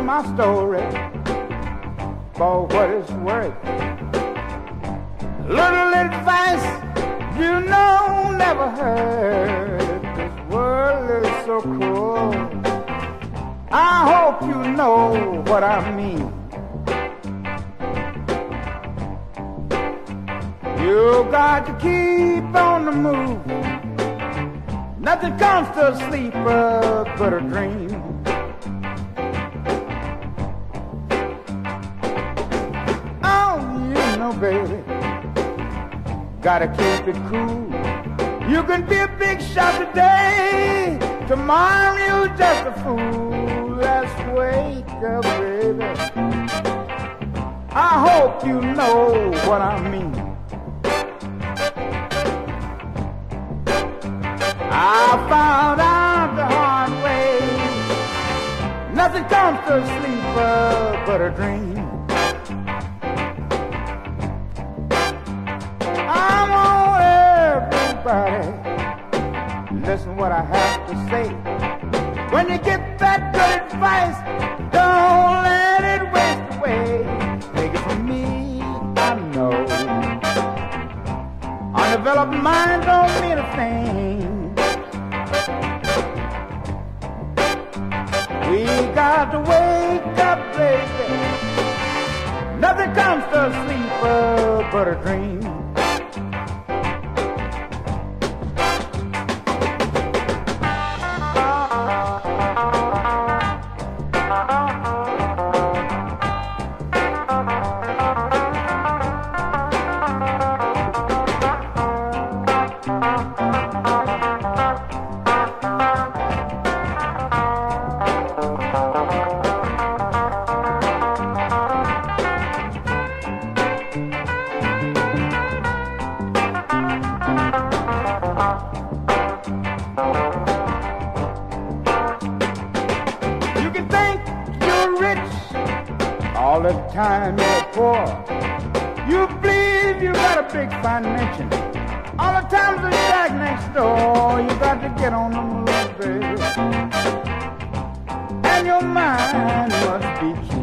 my story for what it's worth. Little advice you know never heard. This world is so cruel. I hope you know what I mean. You got to keep on the move. Nothing comes to a sleeper but a dream. Oh, you know, baby, gotta keep it cool. You can be a big shot today, tomorrow you're just a fool. Let's wake up, baby. I hope you know what I mean. I found out the hard way. Nothing comes to a sleeper but a dream. I want everybody listen what I have to say. When you get that good advice, don't let it waste away. Take it from me, I know. Undeveloped mind don't mean a thing. We got to wake up, baby. Nothing comes to a sleeper but a dream. All the time you're poor, you believe you got a big financial. All the times the shack next door, you got to get on the move, baby. And your mind must be true.